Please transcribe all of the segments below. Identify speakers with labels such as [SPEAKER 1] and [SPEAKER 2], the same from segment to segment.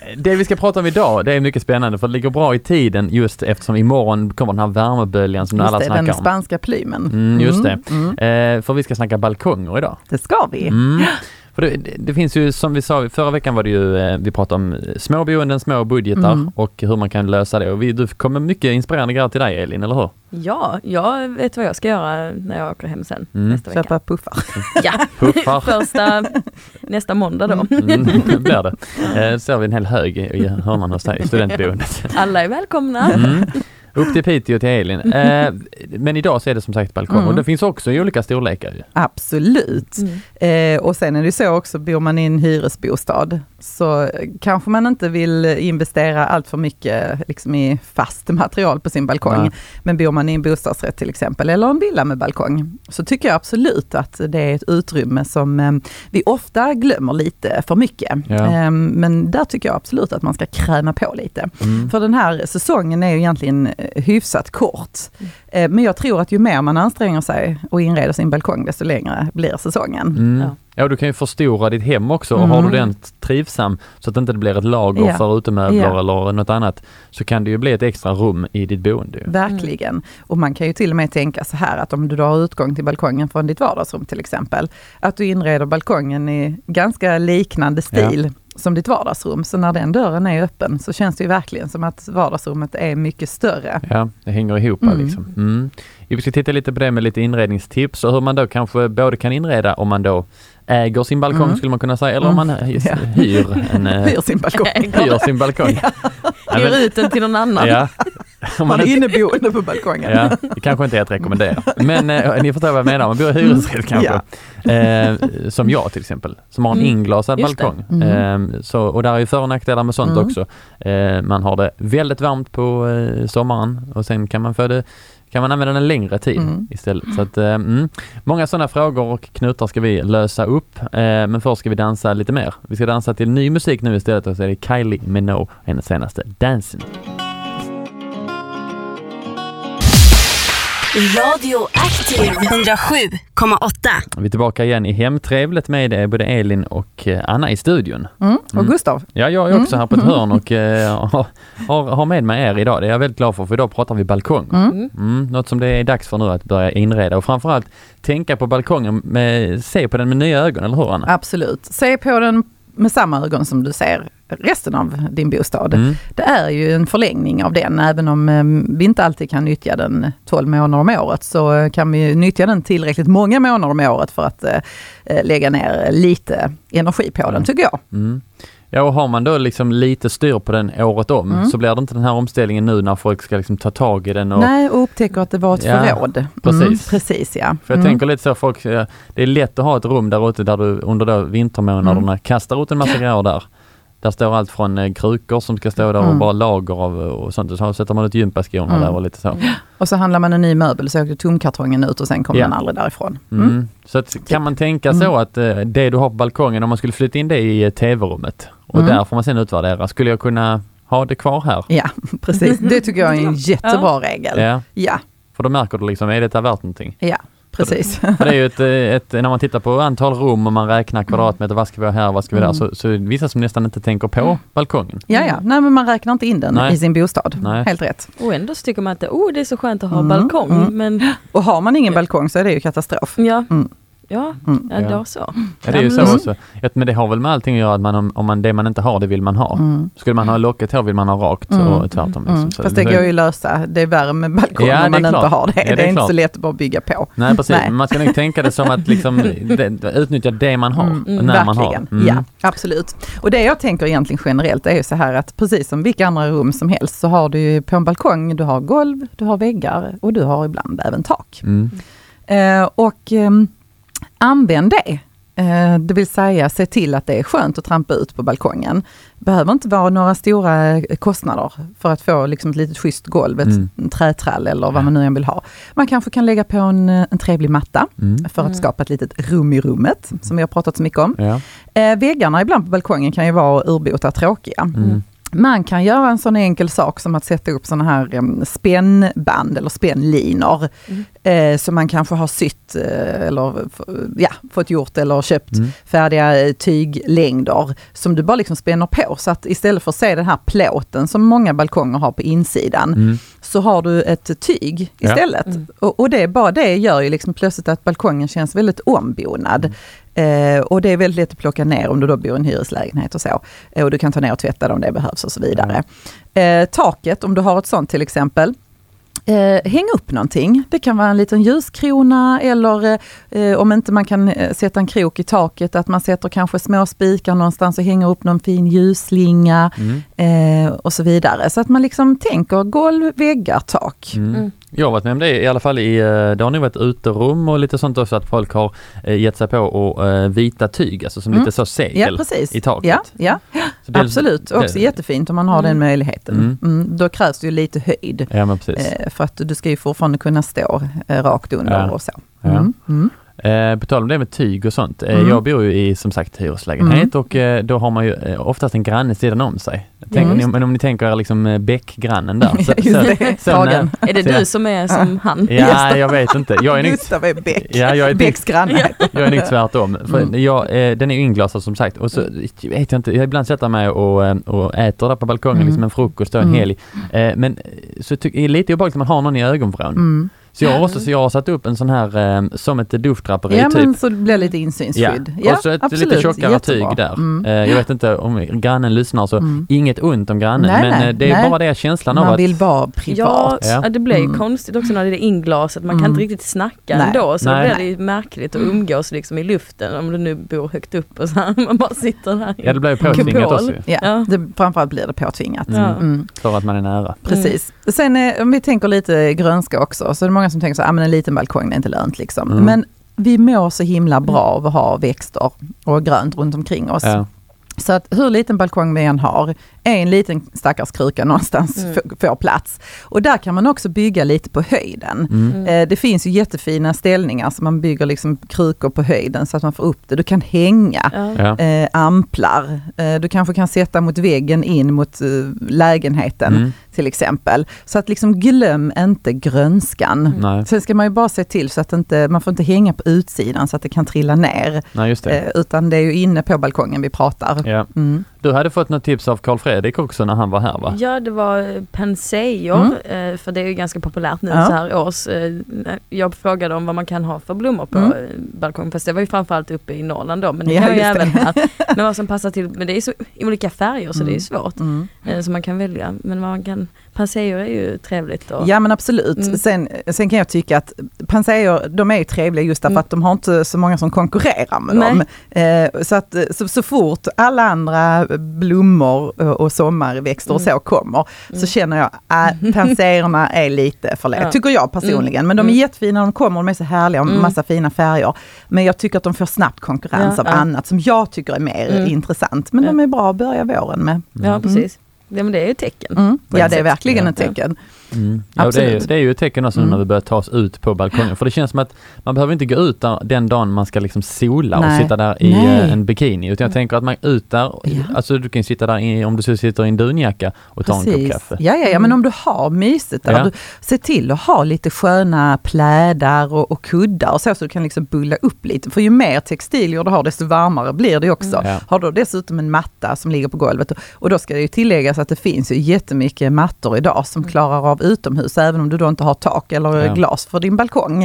[SPEAKER 1] det vi ska prata om idag, det är mycket spännande för det ligger bra i tiden just eftersom imorgon kommer den här värmeböljan som alla snackar om.
[SPEAKER 2] Den spanska plymen.
[SPEAKER 1] Just det. För vi ska snacka balkonger idag.
[SPEAKER 2] Det ska vi.
[SPEAKER 1] För det finns ju, som vi sa, förra veckan var det ju, vi pratade om små boenden, små budgetar och hur man kan lösa det. Och du kommer mycket inspirerande grejer till dig, Elin, eller hur?
[SPEAKER 3] Ja, jag vet vad jag ska göra när jag åker hem sen nästa vecka.
[SPEAKER 2] Köpa puffar.
[SPEAKER 3] Ja,
[SPEAKER 1] puffar.
[SPEAKER 3] nästa måndag då.
[SPEAKER 1] Det blir det. Ser vi en hel hög i hörnan hos dig i studentboendet.
[SPEAKER 3] Alla är välkomna.
[SPEAKER 1] Upp till Piteå till Elin. Men idag så är det som sagt balkong. Och det finns också i olika storlekar. Ju.
[SPEAKER 2] Absolut. Och sen är det så också, bor man i en hyresbostad så kanske man inte vill investera allt för mycket liksom i fast material på sin balkong. Nej. Men bor man i en bostadsrätt till exempel eller en villa med balkong så tycker jag absolut att det är ett utrymme som vi ofta glömmer lite för mycket. Ja. Men där tycker jag absolut att man ska kräma på lite. För den här säsongen är ju egentligen hyfsat kort. Men jag tror att ju mer man anstränger sig och inreder sin balkong desto längre blir säsongen.
[SPEAKER 1] Ja, du kan ju förstora ditt hem också och har du den trivsam så att det inte blir ett lager för utemöbler eller något annat så kan det ju bli ett extra rum i ditt boende.
[SPEAKER 2] Verkligen. Och man kan ju till och med tänka så här att om du har utgång till balkongen från ditt vardagsrum till exempel, att du inreder balkongen i ganska liknande stil som ditt vardagsrum. Så när den dörren är öppen så känns det ju verkligen som att vardagsrummet är mycket större.
[SPEAKER 1] Ja, det hänger ihop liksom. Vi ska titta lite på det med lite inredningstips och hur man då kanske både kan inreda om man då äger sin balkong skulle man kunna säga, eller om man
[SPEAKER 2] hyr sin balkong.
[SPEAKER 1] Hyr sin balkong.
[SPEAKER 3] Hyr ut den till någon annan.
[SPEAKER 1] Ja.
[SPEAKER 2] Man är inneboende på balkongen.
[SPEAKER 1] Ja, det kanske inte är att rekommendera. Men ni förstår vad jag menar. Man bor i hyresrätt kanske. Som jag till exempel. Som har en inglasad balkong. Och där är ju för- och nackdelar med sånt också. Man har det väldigt varmt på sommaren. Och sen kan man använda den längre tid istället. Så att, många sådana frågor och knutar ska vi lösa upp. Men först ska vi dansa lite mer. Vi ska dansa till ny musik nu istället. Och så är det Kylie Minogue, hennes senaste Dancing.
[SPEAKER 4] Radio Active 107,8.
[SPEAKER 1] Vi är tillbaka igen i hemtrevlet med både Elin och Anna i studion.
[SPEAKER 2] Och Gustav.
[SPEAKER 1] Ja, jag är också här på ett hörn och har med mig er idag. Det är jag väldigt glad för idag pratar vi balkong. Något som det är dags för nu att börja inreda och framförallt tänka på balkongen, se på den med nya ögon, eller hur Anna?
[SPEAKER 2] Absolut. Se på den med samma ögon som du ser resten av din bostad. Det är ju en förlängning av den, även om vi inte alltid kan nyttja den 12 månader om året så kan vi nyttja den tillräckligt många månader om året för att lägga ner lite energi på den, tycker jag.
[SPEAKER 1] Ja, och har man då liksom lite styr på den året om så blir det inte den här omställningen nu när folk ska liksom ta tag i den.
[SPEAKER 2] Och upptäcker att det var ett förråd. Precis, ja.
[SPEAKER 1] För jag tänker lite så, folk, det är lätt att ha ett rum där ute där du under då vintermånaderna kastar ut en massa grejer där. Där står allt från krukor som ska stå där och bara lager av och sånt. Så sätter man ett gympaskorna där och lite så.
[SPEAKER 2] Och så handlar man en ny möbel så åker tomkartongen ut och sen kommer den aldrig därifrån.
[SPEAKER 1] Så att, kan man tänka så att det du har på balkongen, om man skulle flytta in det i tv-rummet och där får man sen utvärdera. Skulle jag kunna ha det kvar här?
[SPEAKER 2] Ja, precis. Det tycker jag är en jättebra regel. Ja.
[SPEAKER 1] För då märker du liksom, är det värt någonting?
[SPEAKER 2] Ja. Precis.
[SPEAKER 1] För det är ju när man tittar på antal rum och man räknar kvadratmeter, vad ska vi ha här, vad ska vi där, så är det vissa som nästan inte tänker på balkongen.
[SPEAKER 2] Nej, men man räknar inte in den i sin bostad.
[SPEAKER 1] Nej.
[SPEAKER 2] Helt rätt.
[SPEAKER 3] Och ändå så tycker man att det är så skönt att ha balkong. Men...
[SPEAKER 2] Och har man ingen balkong så är det ju katastrof.
[SPEAKER 3] Ja, då så.
[SPEAKER 1] Ja, det är ju så också. Men det har väl med allting att göra att om man det man inte har, det vill man ha. Skulle man ha locket här vill man ha rakt och tvärtom. Liksom.
[SPEAKER 2] Fast det går ju lösa. Det är värre med balkong om man inte har det. Det är inte så lätt att bara bygga på.
[SPEAKER 1] Nej, precis. Nej. Man ska nog tänka det som att liksom, utnyttja det man har. När man har.
[SPEAKER 2] Ja, absolut. Och det jag tänker egentligen generellt är ju så här att precis som vilka andra rum som helst så har du ju på en balkong, du har golv, du har väggar och du har ibland även tak. Använd det. Det vill säga, se till att det är skönt att trampa ut på balkongen. Det behöver inte vara några stora kostnader för att få liksom ett litet schysst golv, en trätrall eller vad man nu än vill ha. Man kanske kan lägga på en trevlig matta för att skapa ett litet rum i rummet, som vi har pratat så mycket om. Väggarna ibland på balkongen kan ju vara urbota tråkiga. Man kan göra en sån enkel sak som att sätta upp såna här spännband eller spännlinor som man kanske har sytt eller fått gjort eller köpt färdiga tyglängder som du bara liksom spänner på. Så att istället för att se den här plåten som många balkonger har på insidan så har du ett tyg istället. Och det gör ju liksom plötsligt att balkongen känns väldigt ombonad. Och det är väldigt lätt att plocka ner om du då bor i en hyreslägenhet och så. Och du kan ta ner och tvätta det om det behövs och så vidare. Taket, om du har ett sånt till exempel. Häng upp någonting. Det kan vara en liten ljuskrona eller om inte man kan sätta en krok i taket att man sätter kanske små spikar någonstans och hänger upp någon fin ljusslinga och så vidare. Så att man liksom tänker golv, väggar, tak.
[SPEAKER 1] Jag har varit med om det i alla fall det har nog varit uterum och lite sånt också att folk har gett sig på och vita tyg, alltså som lite så segel i taket.
[SPEAKER 2] Ja. Absolut. Också jättefint om man har den möjligheten. Då krävs det ju lite höjd.
[SPEAKER 1] Ja, men precis.
[SPEAKER 2] För att du ska ju fortfarande kunna stå rakt under och så.
[SPEAKER 1] På tal om det med tyg och sånt. Jag bor ju i som sagt hyreslägenhet och då har man ju oftast en granne sidan om sig. Men om ni tänker liksom bäckgrannen där.
[SPEAKER 3] Är det du som är som han?
[SPEAKER 1] Ja, jag vet inte. Jag är
[SPEAKER 2] Gustav är Bäck.
[SPEAKER 1] Ja, jag är
[SPEAKER 2] Bäcks granne.
[SPEAKER 1] Jag är nog tvärtom. För den är ju inglasad som sagt. Och så vet jag inte, jag ibland sätter mig och äter där på balkongen liksom en frukost och en helg. Men så är det lite obehagligt att man har någon i ögonvrån. Så jag har satt upp en sån här som ett duftdraperi
[SPEAKER 2] typ. Men så det blir lite insynsskydd.
[SPEAKER 1] Ja, och så ett lite tjockare tyg där. Jag vet inte om grannen lyssnar så inget ont om grannen. Men det är bara det känslan av att...
[SPEAKER 2] Man vill vara privat.
[SPEAKER 3] Ja, det blir ju konstigt också när det är inglaset. Man kan inte riktigt snacka ändå. Så det blir det märkligt att umgås liksom i luften om du nu bor högt upp och så här. Man bara sitter där.
[SPEAKER 1] Ja, det blir ju påtvingat också.
[SPEAKER 2] Ja. Framförallt blir det påtvingat.
[SPEAKER 1] För att man är nära.
[SPEAKER 2] Precis. Sen om vi tänker lite grönska också så är det många som tänker så men en liten balkong är inte lönt liksom. Men vi mår så himla bra av att ha växter och grönt runt omkring oss. Så att hur liten balkong vi än har, en liten stackars kruka någonstans får plats. Och där kan man också bygga lite på höjden. Det finns ju jättefina ställningar som man bygger liksom krukor på höjden så att man får upp det. Du kan hänga amplar. Du kanske kan sätta mot väggen in mot lägenheten till exempel. Så att liksom glöm inte grönskan. Sen ska man ju bara se till så att man får inte hänga på utsidan så att det kan trilla ner.
[SPEAKER 1] Nej, just det.
[SPEAKER 2] Utan det är ju inne på balkongen vi pratar.
[SPEAKER 1] Ja. Du hade fått något tips av Carl Fredrik också när han var här, va?
[SPEAKER 3] Ja, det var penseor, för det är ju ganska populärt nu så här års. Jag frågade om vad man kan ha för blommor på balkongen, fast det var ju framförallt uppe i Norrland då, men det kan ju även här. Men vad som passar till, men det är så i olika färger så det är svårt. Så man kan välja, men man kan... Penseor är ju trevligt.
[SPEAKER 2] Ja, men absolut. Sen kan jag tycka att penseor, de är ju trevliga just därför att de har inte så många som konkurrerar med dem. Så att så fort alla andra blommor och sommarväxter och så kommer så känner jag att penseorerna är lite för lätt. Tycker jag personligen. Men de är jättefina när de kommer, de är så härliga och massa fina färger. Men jag tycker att de får snabbt konkurrens av annat som jag tycker är mer intressant. Men de är bra att börja våren med.
[SPEAKER 3] Ja, precis. Ja, men det är ju ett tecken.
[SPEAKER 2] Ja, det är verkligen ett tecken.
[SPEAKER 1] Ja, det är ju ett tecken också när vi börjar ta oss ut på balkongen. För det känns som att man behöver inte gå ut där den dagen man ska liksom sola och sitta där i en bikini. Utan jag tänker att man är ut där, alltså du kan sitta där om du sitter i en dunjacka och ta en kopp kaffe. Ja, men om du har mysigt där, du ser till att ha lite sköna plädar och kuddar och så du kan liksom bulla upp lite. För ju mer textilier du har, desto varmare blir det också. Har du dessutom en matta som ligger på golvet och då ska det ju tilläggas att det finns ju jättemycket mattor idag som klarar av utomhus, även om du då inte har tak eller glas för din balkong.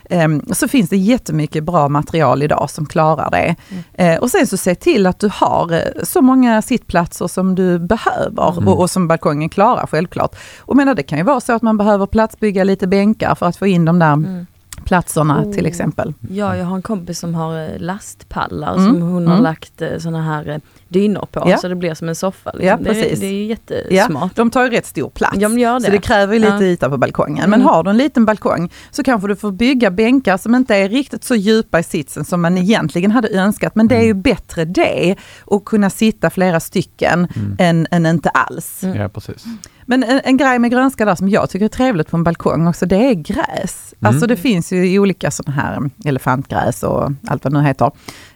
[SPEAKER 1] Så finns det jättemycket bra material idag som klarar det. Och sen så se till att du har så många sittplatser som du behöver och som balkongen klarar, självklart. Och det kan ju vara så att man behöver platsbygga lite bänkar för att få in de där platserna till exempel.
[SPEAKER 3] Ja, jag har en kompis som har lastpallar som hon har lagt såna här dynor på så det blir som en soffa. Liksom.
[SPEAKER 2] Ja, precis.
[SPEAKER 3] Det är ju jättesmart.
[SPEAKER 2] De tar ju rätt stor plats.
[SPEAKER 3] Ja, gör det.
[SPEAKER 2] Så det kräver ju lite yta på balkongen. Men har du en liten balkong så kanske du får bygga bänkar som inte är riktigt så djupa i sitsen som man egentligen hade önskat. Men det är ju bättre det att kunna sitta flera stycken än inte alls.
[SPEAKER 1] Ja, precis.
[SPEAKER 2] Men en grej med grönska där som jag tycker är trevligt på en balkong också, det är gräs. Alltså det finns ju i olika sådana här elefantgräs och allt vad det nu heter.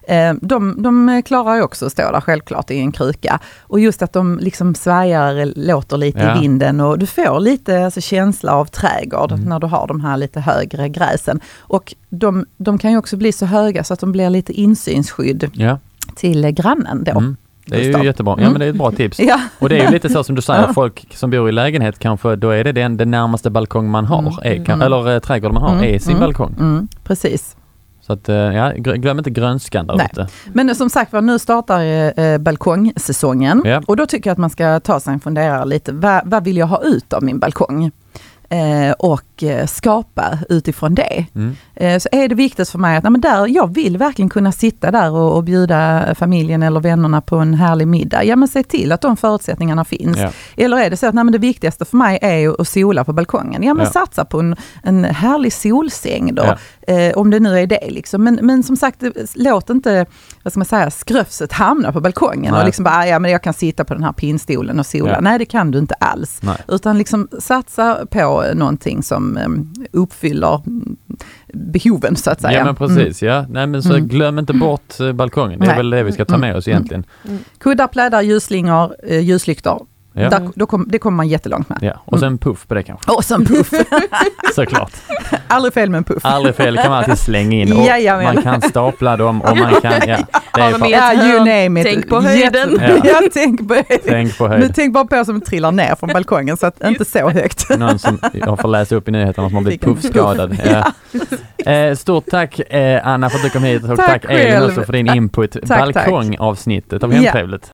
[SPEAKER 2] De klarar ju också att stå där självklart i en kruka. Och just att de liksom svajar, låter lite i vinden och du får lite känsla av trädgård när du har de här lite högre gräsen. Och de kan ju också bli så höga så att de blir lite insynsskydd till grannen då.
[SPEAKER 1] Det är ju jättebra. Ja, men det är ett bra tips. Ja. Och det är ju lite så som du säger, folk som bor i lägenhet kanske, då är det den närmaste balkong man har, eller trädgård man har, är sin balkong.
[SPEAKER 2] Precis.
[SPEAKER 1] Så att, glöm inte grönskan där ute.
[SPEAKER 2] Men som sagt nu startar balkongsäsongen och då tycker jag att man ska ta sig en funderare lite. Vad vill jag ha ut av min balkong? Och skapa utifrån det. Så är det viktigt för mig att jag vill verkligen kunna sitta där och bjuda familjen eller vännerna på en härlig middag. Ja, men se till att de förutsättningarna finns. Ja. Eller är det så att det viktigaste för mig är att sola på balkongen. Ja, men satsa på en härlig solsäng då. Om det nu är det liksom. Men som sagt, låt inte skröfset hamna på balkongen och liksom bara, men jag kan sitta på den här pinstolen och sola. Nej, det kan du inte alls. Nej. Utan liksom satsa på någonting som uppfyller behoven så att säga.
[SPEAKER 1] Ja, men precis. Ja. Nej, men så glöm inte bort balkongen. Det är väl det vi ska ta med oss egentligen.
[SPEAKER 2] Kuddar, plädar, ljusslingor, ljuslyktor. Ja. Det kommer man jättelångt med.
[SPEAKER 1] Ja. Och sen puff på det kanske.
[SPEAKER 2] Och sen puff.
[SPEAKER 1] Såklart.
[SPEAKER 2] Aldrig fel med en puff.
[SPEAKER 1] Aldrig fel, kan man alltid slänga in. Och man kan stapla dem och man kan...
[SPEAKER 2] you name it.
[SPEAKER 3] Tänk på höjden.
[SPEAKER 2] Tänk på höjden. Nu tänk bara på som trillar ner från balkongen så att inte så högt.
[SPEAKER 1] Någon som jag får läsa upp i nyheterna som har blivit puffskadad. Stort tack Anna för att du kom hit och tack Elin också för din input. Balkongavsnittet av Hemtrevligt.